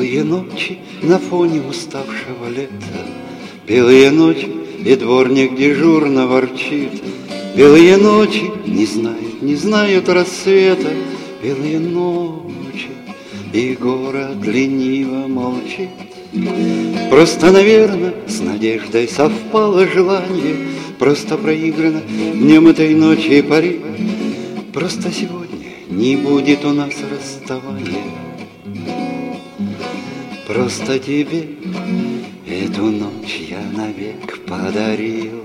Белые ночи на фоне уставшего лета, белые ночи, и дворник дежурно ворчит. Белые ночи не знают рассвета, белые ночи, и город лениво молчит. Просто, наверно, с надеждой совпало желание, просто проиграно днем этой ночи пари. Просто сегодня не будет у нас расставания. Просто тебе эту ночь я навек подарил.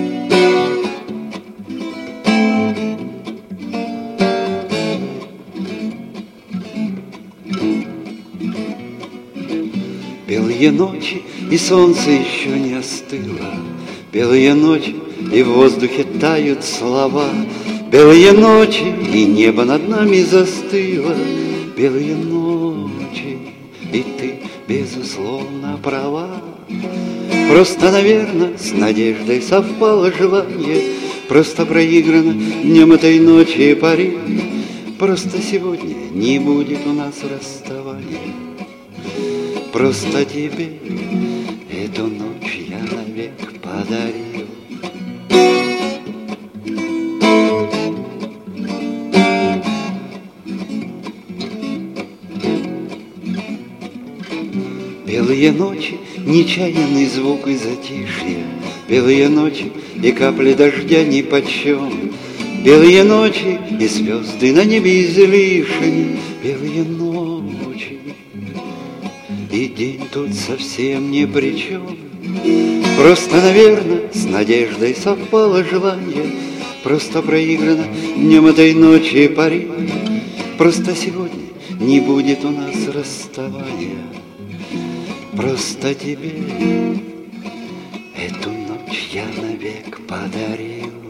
Белые ночи, и солнце еще не остыло, белые ночи, и в воздухе тают слова. Белые ночи, и небо над нами застыло, белые ночи, и ты, безусловно, права. Просто, наверно, с надеждой совпало желание, просто проиграно днем этой ночи пари. Просто сегодня не будет у нас расставания. Просто тебе эту ночь я навек подарил. Белые ночи, нечаянный звук и затишье, белые ночи, и капли дождя нипочем, белые ночи, и звезды на небе излишни, белые ночи, и день тут совсем ни при чем. Просто, наверно, с надеждой совпало желание, просто проиграно днем этой ночи пари. Просто сегодня не будет у нас расставания. Просто тебе эту ночь я навек подарил.